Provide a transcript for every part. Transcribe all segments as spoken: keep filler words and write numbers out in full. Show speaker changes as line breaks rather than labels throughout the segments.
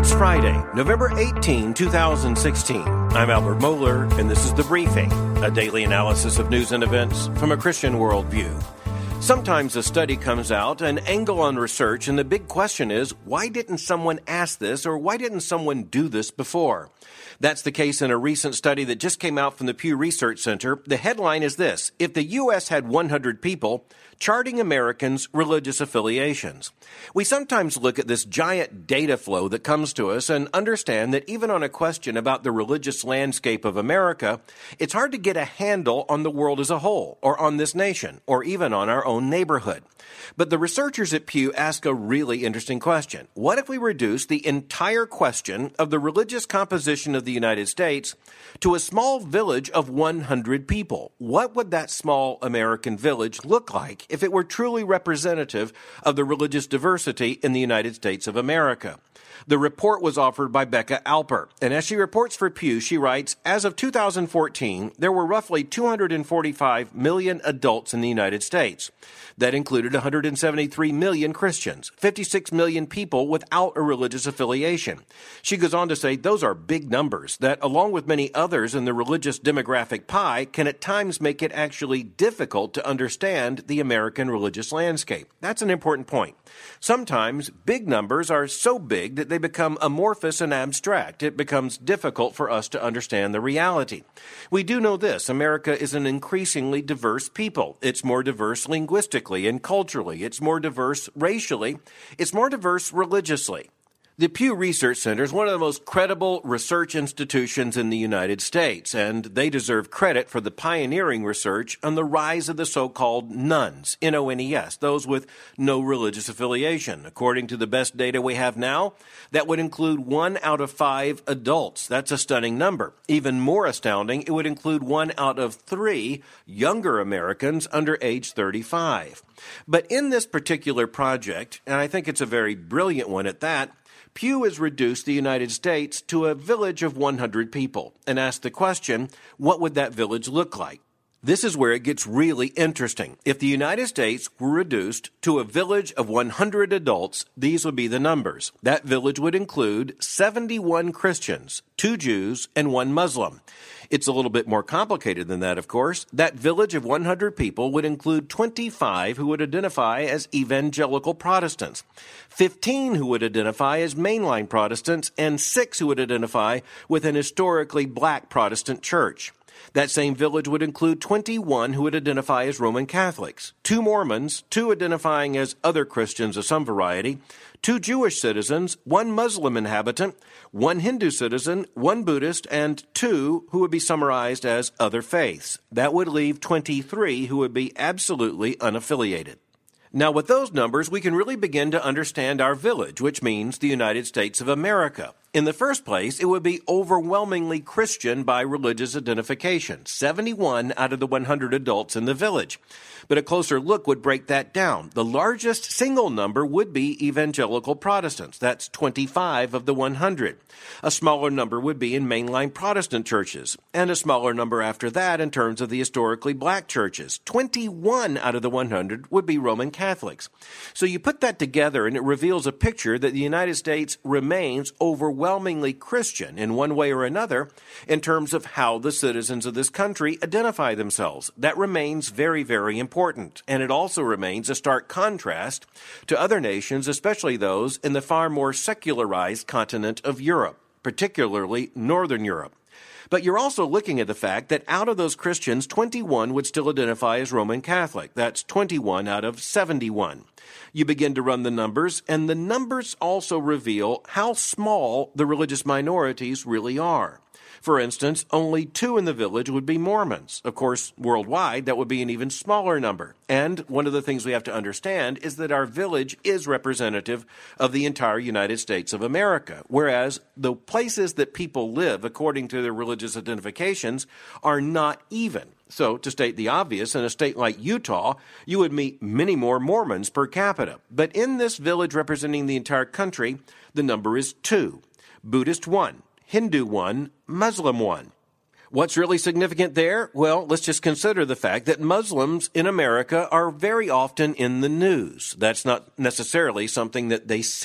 It's Friday, November eighteenth, twenty sixteen. I'm Albert Mohler, and this is The Briefing, a daily analysis of news and events from a Christian worldview. Sometimes a study comes out, an angle on research, and the big question is, why didn't someone ask this, or why didn't someone do this before? That's the case in a recent study that just came out from the Pew Research Center. The headline is this: if the U S had one hundred people, charting Americans' religious affiliations. We sometimes look at this giant data flow that comes to us and understand that even on a question about the religious landscape of America, it's hard to get a handle on the world as a whole, or on this nation, or even on our own neighborhood. But the researchers at Pew ask a really interesting question. What if we reduce the entire question of the religious composition of the United States to a small village of one hundred people? What would that small American village look like if it were truly representative of the religious diversity in the United States of America? The report was offered by Becca Alper, and as she reports for Pew, she writes, as of two thousand fourteen, there were roughly two hundred forty-five million adults in the United States. That included one hundred seventy-three million Christians, fifty-six million people without a religious affiliation. She goes on to say those are big numbers that, along with many others in the religious demographic pie, can at times make it actually difficult to understand the American religious landscape. That's an important point. Sometimes big numbers are so big that they become amorphous and abstract. It becomes difficult for us to understand the reality. We do know this: America is an increasingly diverse people. It's more diverse linguistically and culturally. It's more diverse racially. It's more diverse religiously. The Pew Research Center is one of the most credible research institutions in the United States, and they deserve credit for the pioneering research on the rise of the so-called nones, N O N E S, those with no religious affiliation. According to the best data we have now, that would include one out of five adults. That's a stunning number. Even more astounding, it would include one out of three younger Americans under age thirty-five. But in this particular project, and I think it's a very brilliant one at that, Pew has reduced the United States to a village of one hundred people and asked the question, what would that village look like? This is where it gets really interesting. If the United States were reduced to a village of one hundred adults, these would be the numbers. That village would include seventy-one Christians, two Jews, and one Muslim. It's a little bit more complicated than that, of course. That village of one hundred people would include twenty-five who would identify as evangelical Protestants, fifteen who would identify as mainline Protestants, and six who would identify with an historically black Protestant church. That same village would include twenty-one who would identify as Roman Catholics, two Mormons, two identifying as other Christians of some variety, two Jewish citizens, one Muslim inhabitant, one Hindu citizen, one Buddhist, and two who would be summarized as other faiths. That would leave twenty-three who would be absolutely unaffiliated. Now, with those numbers, we can really begin to understand our village, which means the United States of America. In the first place, it would be overwhelmingly Christian by religious identification, seventy-one out of the one hundred adults in the village. But a closer look would break that down. The largest single number would be evangelical Protestants. That's twenty-five of the one hundred. A smaller number would be in mainline Protestant churches, and a smaller number after that in terms of the historically black churches. twenty-one out of the one hundred would be Roman Catholics. So you put that together, and it reveals a picture that the United States remains overwhelmingly overwhelmingly Christian in one way or another in terms of how the citizens of this country identify themselves. That remains very, very important. And it also remains a stark contrast to other nations, especially those in the far more secularized continent of Europe, particularly Northern Europe. But you're also looking at the fact that out of those Christians, twenty-one would still identify as Roman Catholic. That's twenty-one out of seventy-one. You begin to run the numbers, and the numbers also reveal how small the religious minorities really are. For instance, only two in the village would be Mormons. Of course, worldwide, that would be an even smaller number. And one of the things we have to understand is that our village is representative of the entire United States of America, whereas the places that people live, according to their religious identifications, are not even. So, to state the obvious, in a state like Utah, you would meet many more Mormons per capita. But in this village representing the entire country, the number is two. Buddhist one. Hindu one, Muslim one. What's really significant there? Well, let's just consider the fact that Muslims in America are very often in the news. That's not necessarily something that they seek.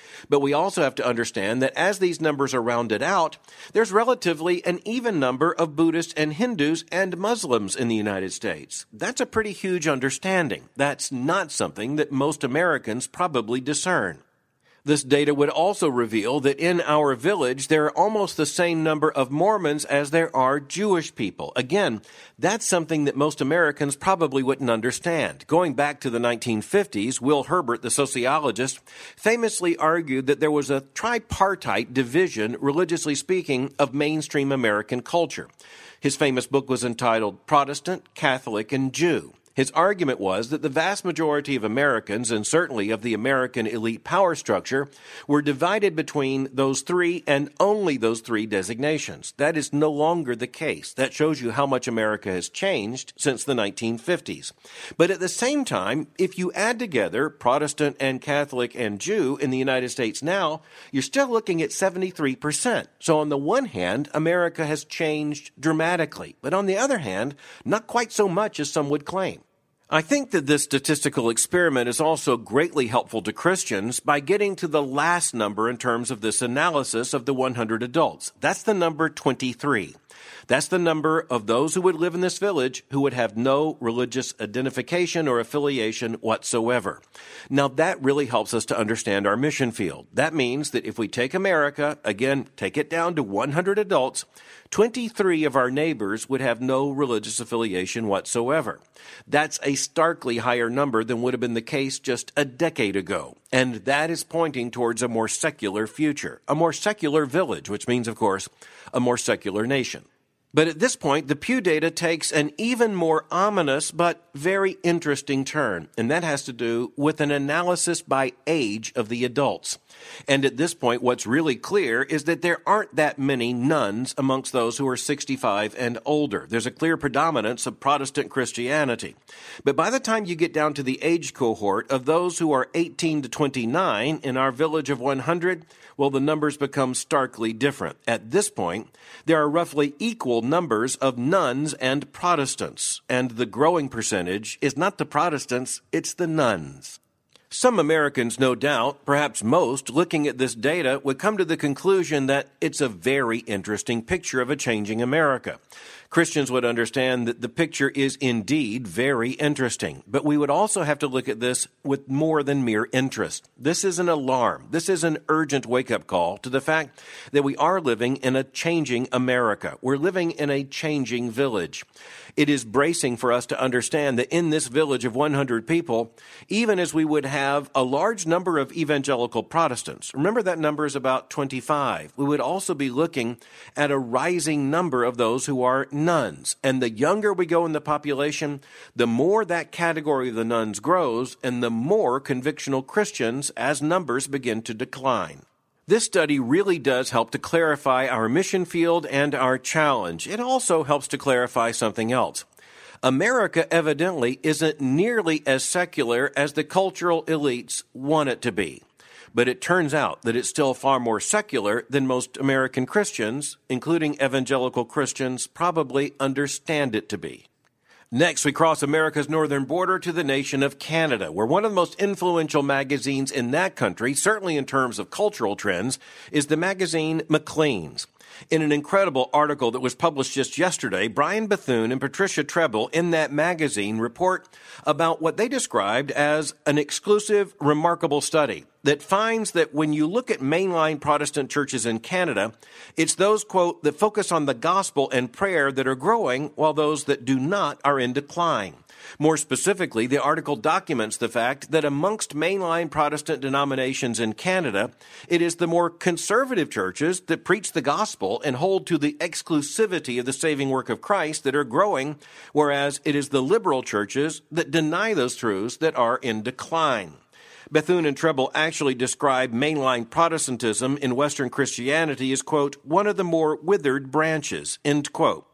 But we also have to understand that as these numbers are rounded out, there's relatively an even number of Buddhists and Hindus and Muslims in the United States. That's a pretty huge understanding. That's not something that most Americans probably discern. This data would also reveal that in our village, there are almost the same number of Mormons as there are Jewish people. Again, that's something that most Americans probably wouldn't understand. Going back to the nineteen fifties, Will Herbert, the sociologist, famously argued that there was a tripartite division, religiously speaking, of mainstream American culture. His famous book was entitled Protestant, Catholic, and Jew. His argument was that the vast majority of Americans, and certainly of the American elite power structure, were divided between those three and only those three designations. That is no longer the case. That shows you how much America has changed since the nineteen fifties. But at the same time, if you add together Protestant and Catholic and Jew in the United States now, you're still looking at seventy-three percent. So on the one hand, America has changed dramatically. But on the other hand, not quite so much as some would claim. I think that this statistical experiment is also greatly helpful to Christians by getting to the last number in terms of this analysis of the one hundred adults. That's the number twenty-three. That's the number of those who would live in this village who would have no religious identification or affiliation whatsoever. Now, that really helps us to understand our mission field. That means that if we take America, again, take it down to one hundred adults, twenty-three of our neighbors would have no religious affiliation whatsoever. That's a starkly higher number than would have been the case just a decade ago. And that is pointing towards a more secular future, a more secular village, which means, of course, a more secular nation. But at this point, the Pew data takes an even more ominous but very interesting turn, and that has to do with an analysis by age of the adults. And at this point, what's really clear is that there aren't that many nuns amongst those who are sixty-five and older. There's a clear predominance of Protestant Christianity. But by the time you get down to the age cohort of those who are eighteen to twenty-nine in our village of one hundred, well, the numbers become starkly different. At this point, there are roughly equal numbers of nuns and Protestants, and the growing percentage is not the Protestants, it's the nuns. Some Americans, no doubt, perhaps most, looking at this data, would come to the conclusion that it's a very interesting picture of a changing America. Christians would understand that the picture is indeed very interesting, but we would also have to look at this with more than mere interest. This is an alarm. This is an urgent wake-up call to the fact that we are living in a changing America. We're living in a changing village. It is bracing for us to understand that in this village of one hundred people, even as we would have a large number of evangelical Protestants, remember that number is about twenty-five, we would also be looking at a rising number of those who are nuns. And the younger we go in the population, the more that category of the nuns grows, and the more convictional Christians as numbers begin to decline. This study really does help to clarify our mission field and our challenge. It also helps to clarify something else. America evidently isn't nearly as secular as the cultural elites want it to be. But it turns out that it's still far more secular than most American Christians, including evangelical Christians, probably understand it to be. Next, we cross America's northern border to the nation of Canada, where one of the most influential magazines in that country, certainly in terms of cultural trends, is the magazine Maclean's. In an incredible article that was published just yesterday, Brian Bethune and Patricia Treble in that magazine report about what they described as an exclusive, remarkable study that finds that when you look at mainline Protestant churches in Canada, it's those, quote, that focus on the gospel and prayer that are growing, while those that do not are in decline. More specifically, the article documents the fact that amongst mainline Protestant denominations in Canada, it is the more conservative churches that preach the gospel and hold to the exclusivity of the saving work of Christ that are growing, whereas it is the liberal churches that deny those truths that are in decline. Bethune and Treble actually describe mainline Protestantism in Western Christianity as, quote, one of the more withered branches, end quote.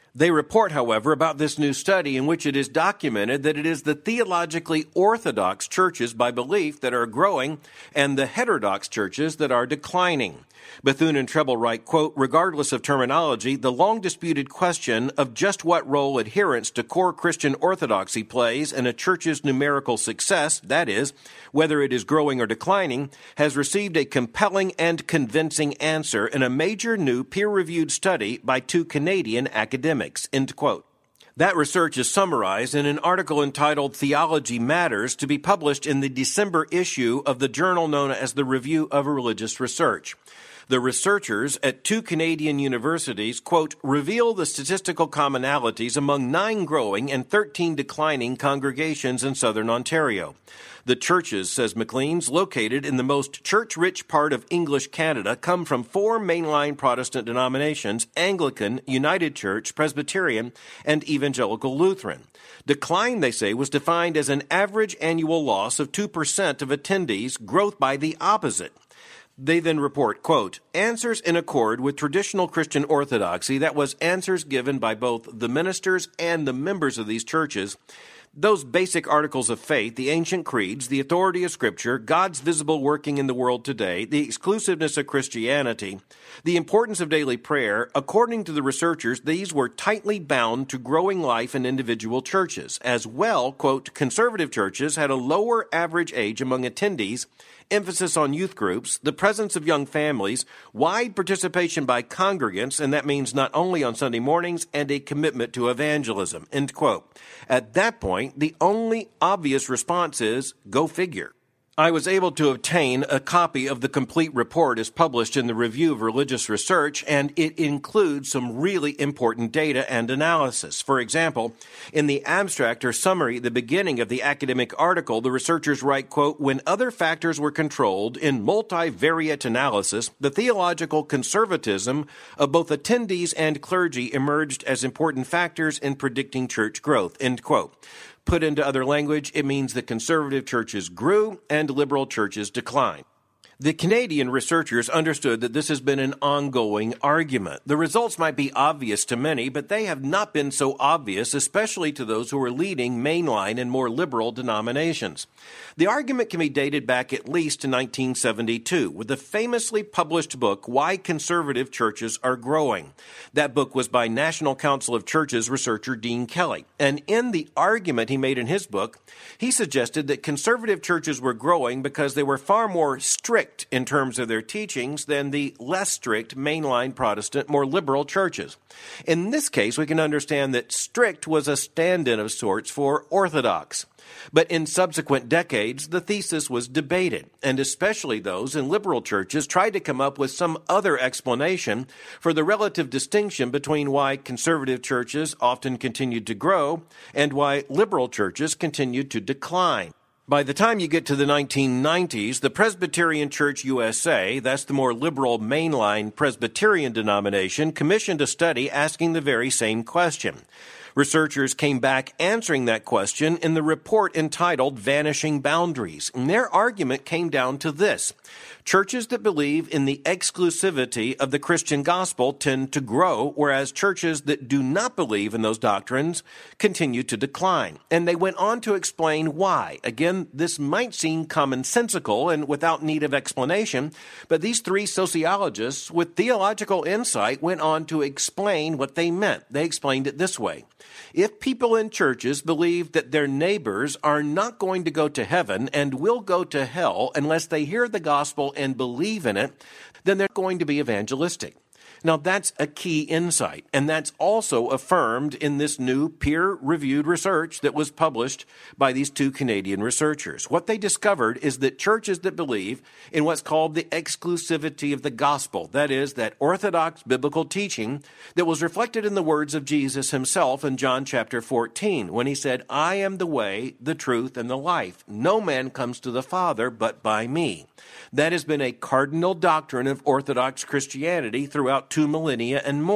They report, however, about this new study in which it is documented that it is the theologically orthodox churches by belief that are growing and the heterodox churches that are declining. Bethune and Treble write, quote, regardless of terminology, the long-disputed question of just what role adherence to core Christian orthodoxy plays in a church's numerical success, that is, whether it is growing or declining, has received a compelling and convincing answer in a major new peer-reviewed study by two Canadian academics, end quote. That research is summarized in an article entitled Theology Matters to be published in the December issue of the journal known as the Review of Religious Research. The researchers at two Canadian universities, quote, reveal the statistical commonalities among nine growing and thirteen declining congregations in southern Ontario. The churches, says Maclean's, located in the most church-rich part of English Canada, come from four mainline Protestant denominations, Anglican, United Church, Presbyterian, and Evangelical Lutheran. Decline, they say, was defined as an average annual loss of two percent of attendees, growth by the opposite. They then report, quote, answers in accord with traditional Christian orthodoxy, that was answers given by both the ministers and the members of these churches. Those basic articles of faith, the ancient creeds, the authority of Scripture, God's visible working in the world today, the exclusiveness of Christianity, the importance of daily prayer, according to the researchers, these were tightly bound to growing life in individual churches. As well, quote, conservative churches had a lower average age among attendees, emphasis on youth groups, the presence of young families, wide participation by congregants, and that means not only on Sunday mornings, and a commitment to evangelism, end quote. At that point, the only obvious response is, go figure. I was able to obtain a copy of the complete report as published in the Review of Religious Research, and it includes some really important data and analysis. For example, in the abstract or summary at the beginning of the academic article, the researchers write, quote, when other factors were controlled in multivariate analysis, the theological conservatism of both attendees and clergy emerged as important factors in predicting church growth, end quote. Put into other language, it means that conservative churches grew and liberal churches declined. The Canadian researchers understood that this has been an ongoing argument. The results might be obvious to many, but they have not been so obvious, especially to those who are leading mainline and more liberal denominations. The argument can be dated back at least to nineteen seventy-two, with the famously published book, Why Conservative Churches Are Growing. That book was by National Council of Churches researcher Dean Kelly. And in the argument he made in his book, he suggested that conservative churches were growing because they were far more strict in terms of their teachings than the less strict mainline Protestant, more liberal churches. In this case, we can understand that strict was a stand-in of sorts for orthodox. But in subsequent decades, the thesis was debated, and especially those in liberal churches tried to come up with some other explanation for the relative distinction between why conservative churches often continued to grow and why liberal churches continued to decline. By the time you get to the nineteen nineties, the Presbyterian Church U S A, that's the more liberal mainline Presbyterian denomination, commissioned a study asking the very same question. Researchers came back answering that question in the report entitled Vanishing Boundaries, and their argument came down to this. Churches that believe in the exclusivity of the Christian gospel tend to grow, whereas churches that do not believe in those doctrines continue to decline. And they went on to explain why. Again, this might seem commonsensical and without need of explanation, but these three sociologists with theological insight went on to explain what they meant. They explained it this way. If people in churches believe that their neighbors are not going to go to heaven and will go to hell unless they hear the gospel and believe in it, then they're going to be evangelistic. Now, that's a key insight, and that's also affirmed in this new peer-reviewed research that was published by these two Canadian researchers. What they discovered is that churches that believe in what's called the exclusivity of the gospel, that is, that orthodox biblical teaching that was reflected in the words of Jesus himself in John chapter fourteen, when he said, I am the way, the truth, and the life. No man comes to the Father but by me. That has been a cardinal doctrine of Orthodox Christianity throughout two millennia and more.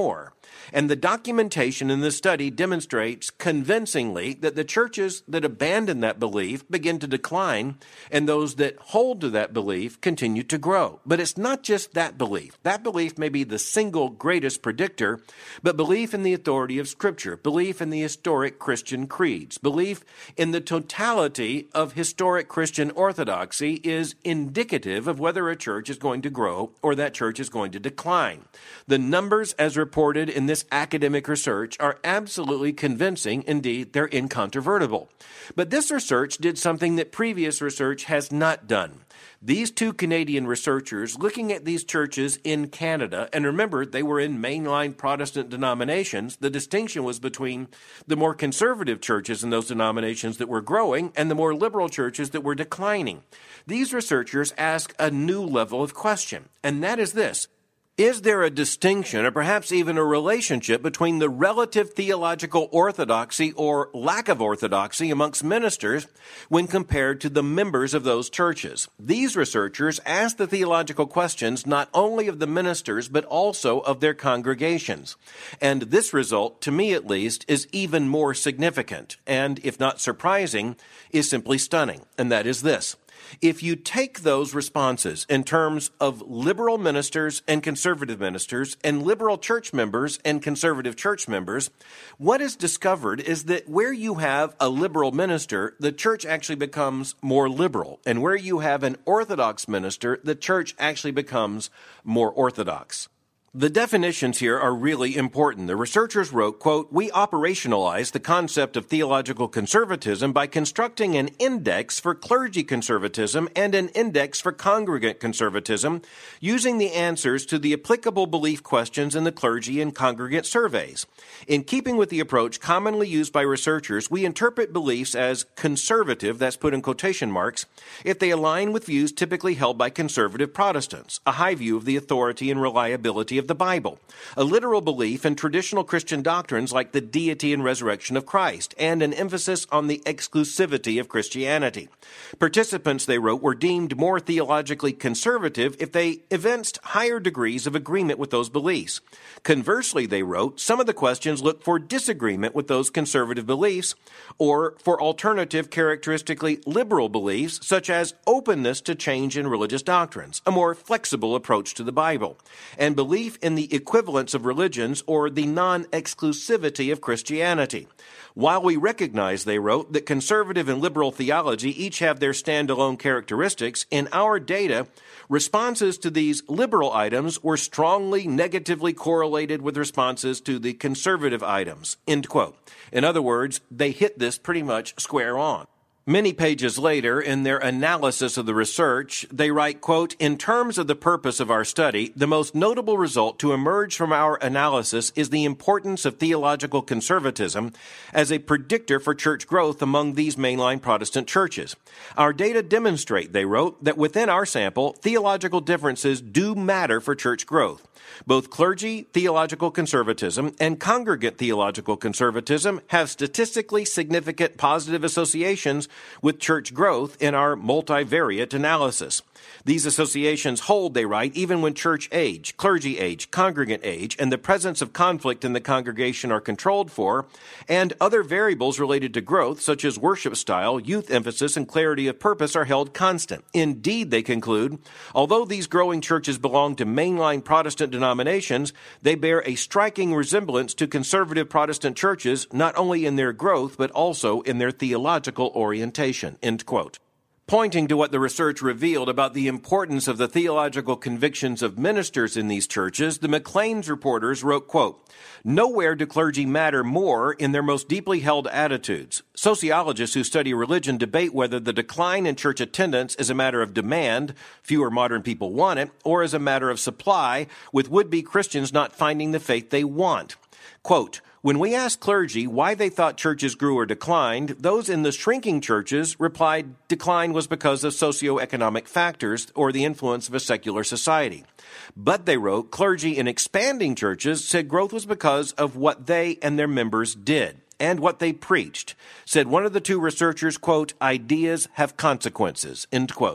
And the documentation in this study demonstrates convincingly that the churches that abandon that belief begin to decline, and those that hold to that belief continue to grow. But it's not just that belief. That belief may be the single greatest predictor, but belief in the authority of Scripture, belief in the historic Christian creeds, belief in the totality of historic Christian orthodoxy is indicative of whether a church is going to grow or that church is going to decline. The numbers as reported in this academic research are absolutely convincing. Indeed, they're incontrovertible. But this research did something that previous research has not done. These two Canadian researchers looking at these churches in Canada, and remember, they were in mainline Protestant denominations. The distinction was between the more conservative churches in those denominations that were growing and the more liberal churches that were declining. These researchers ask a new level of question, and that is this. Is there a distinction or perhaps even a relationship between the relative theological orthodoxy or lack of orthodoxy amongst ministers when compared to the members of those churches? These researchers ask the theological questions not only of the ministers but also of their congregations. And this result, to me at least, is even more significant and, if not surprising, is simply stunning. And that is this. If you take those responses in terms of liberal ministers and conservative ministers and liberal church members and conservative church members, what is discovered is that where you have a liberal minister, the church actually becomes more liberal. And where you have an orthodox minister, the church actually becomes more orthodox. The definitions here are really important. The researchers wrote, quote, "We operationalize the concept of theological conservatism by constructing an index for clergy conservatism and an index for congregant conservatism using the answers to the applicable belief questions in the clergy and congregant surveys. In keeping with the approach commonly used by researchers, we interpret beliefs as conservative, that's put in quotation marks, if they align with views typically held by conservative Protestants, a high view of the authority and reliability of of the Bible, a literal belief in traditional Christian doctrines like the deity and resurrection of Christ, and an emphasis on the exclusivity of Christianity. Participants, they wrote, were deemed more theologically conservative if they evinced higher degrees of agreement with those beliefs. Conversely, they wrote, some of the questions looked for disagreement with those conservative beliefs or for alternative characteristically liberal beliefs such as openness to change in religious doctrines, a more flexible approach to the Bible, and belief in the equivalence of religions or the non-exclusivity of Christianity. While we recognize, they wrote, that conservative and liberal theology each have their standalone characteristics, in our data, responses to these liberal items were strongly negatively correlated with responses to the conservative items, end quote. In other words, they hit this pretty much square on. Many pages later, in their analysis of the research, they write, quote, in terms of the purpose of our study, the most notable result to emerge from our analysis is the importance of theological conservatism as a predictor for church growth among these mainline Protestant churches. Our data demonstrate, they wrote, that within our sample, theological differences do matter for church growth. Both clergy theological conservatism and congregant theological conservatism have statistically significant positive associations with church growth in our multivariate analysis. These associations hold, they write, even when church age, clergy age, congregant age, and the presence of conflict in the congregation are controlled for, and other variables related to growth, such as worship style, youth emphasis, and clarity of purpose, are held constant. Indeed, they conclude, although these growing churches belong to mainline Protestant denominations, they bear a striking resemblance to conservative Protestant churches, not only in their growth, but also in their theological orientation, end quote. Pointing to what the research revealed about the importance of the theological convictions of ministers in these churches, the Maclean's reporters wrote, quote, nowhere do clergy matter more in their most deeply held attitudes. Sociologists who study religion debate whether the decline in church attendance is a matter of demand, fewer modern people want it, or is a matter of supply, with would-be Christians not finding the faith they want. Quote, when we asked clergy why they thought churches grew or declined, those in the shrinking churches replied decline was because of socioeconomic factors or the influence of a secular society. But, they wrote, clergy in expanding churches said growth was because of what they and their members did and what they preached. Said one of the two researchers, quote, ideas have consequences, end quote.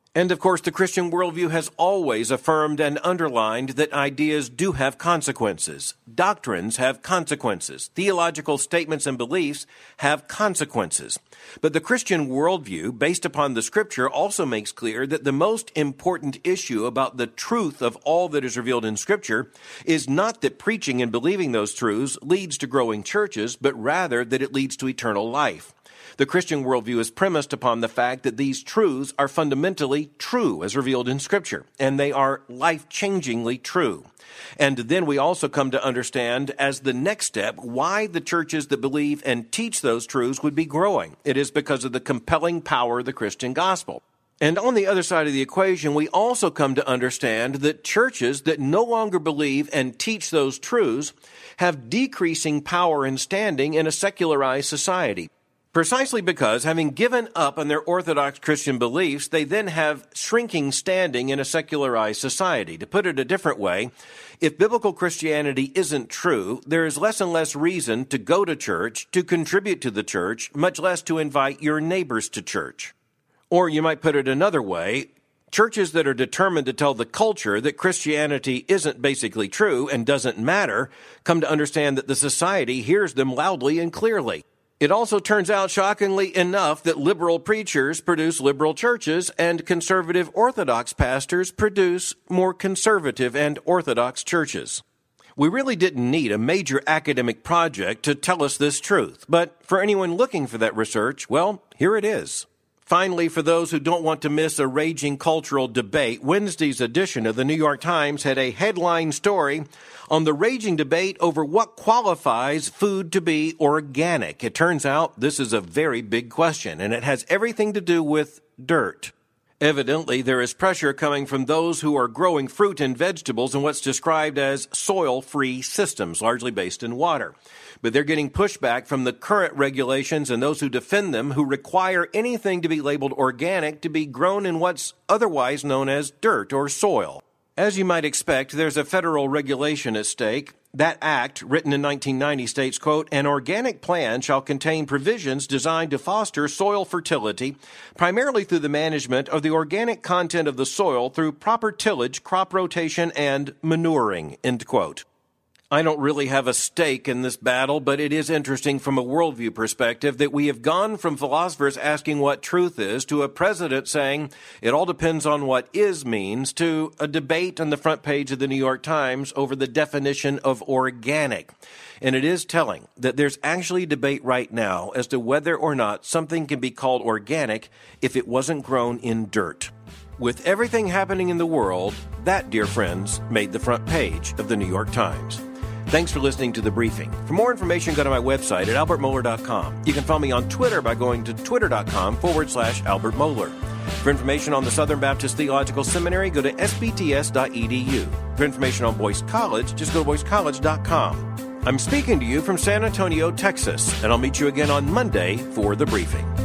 And of course, the Christian worldview has always affirmed and underlined that ideas do have consequences. Doctrines have consequences. Theological statements and beliefs have consequences. But the Christian worldview, based upon the Scripture, also makes clear that the most important issue about the truth of all that is revealed in Scripture is not that preaching and believing those truths leads to growing churches, but rather that it leads to eternal life. The Christian worldview is premised upon the fact that these truths are fundamentally true as revealed in Scripture, and they are life-changingly true. And then we also come to understand as the next step why the churches that believe and teach those truths would be growing. It is because of the compelling power of the Christian gospel. And on the other side of the equation, we also come to understand that churches that no longer believe and teach those truths have decreasing power and standing in a secularized society. Precisely because, having given up on their orthodox Christian beliefs, they then have shrinking standing in a secularized society. To put it a different way, if biblical Christianity isn't true, there is less and less reason to go to church, to contribute to the church, much less to invite your neighbors to church. Or you might put it another way, churches that are determined to tell the culture that Christianity isn't basically true and doesn't matter come to understand that the society hears them loudly and clearly. It also turns out, shockingly enough, that liberal preachers produce liberal churches and conservative Orthodox pastors produce more conservative and Orthodox churches. We really didn't need a major academic project to tell us this truth, but for anyone looking for that research, well, here it is. Finally, for those who don't want to miss a raging cultural debate, Wednesday's edition of the New York Times had a headline story on the raging debate over what qualifies food to be organic. It turns out this is a very big question, and it has everything to do with dirt. Evidently, there is pressure coming from those who are growing fruit and vegetables in what's described as soil-free systems, largely based in water. But they're getting pushback from the current regulations and those who defend them, who require anything to be labeled organic to be grown in what's otherwise known as dirt or soil. As you might expect, there's a federal regulation at stake. That act, written in nineteen ninety, states, quote, "An organic plan shall contain provisions designed to foster soil fertility, primarily through the management of the organic content of the soil through proper tillage, crop rotation, and manuring," end quote. I don't really have a stake in this battle, but it is interesting from a worldview perspective that we have gone from philosophers asking what truth is to a president saying it all depends on what is means to a debate on the front page of the New York Times over the definition of organic. And it is telling that there's actually a debate right now as to whether or not something can be called organic if it wasn't grown in dirt. With everything happening in the world, that, dear friends, made the front page of the New York Times. Thanks for listening to The Briefing. For more information, go to my website at albert mohler dot com. You can follow me on Twitter by going to twitter.com forward slash Albert Mohler. For information on the Southern Baptist Theological Seminary, go to s b t s dot e d u. For information on Boyce College, just go to boyce college dot com. I'm speaking to you from San Antonio, Texas, and I'll meet you again on Monday for The Briefing.